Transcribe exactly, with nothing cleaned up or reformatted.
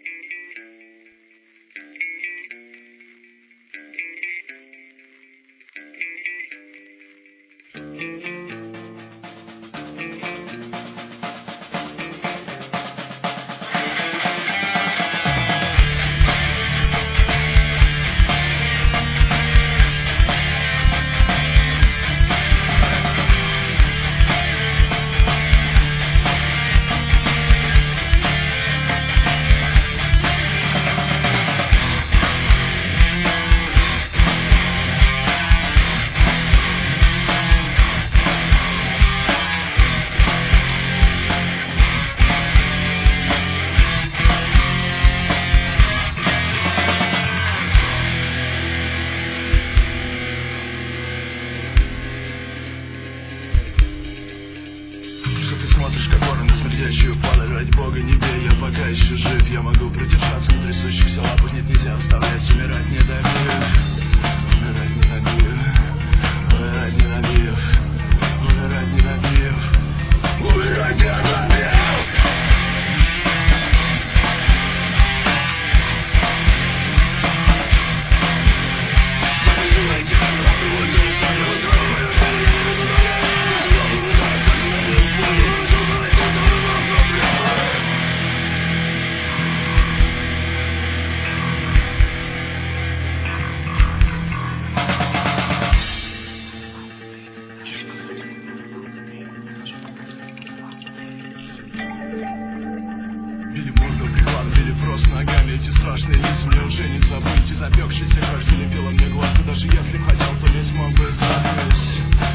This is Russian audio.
Смотришь, как ворон на смердящую падаль. Ради бога, не бей, я пока еще жив. Я могу продержаться на трясущихся лапах. Нет, нельзя оставлять, умирать не добив. Умирать не добив. Умирать не добив. Умирать не добив. Умирать не добив. Били морду в приклад, били просто ногами. Эти страшные лица мне уже не забыть. И запекшийся кровь залепила мне глотку. Даже если б хотел, то не смог бы забыть.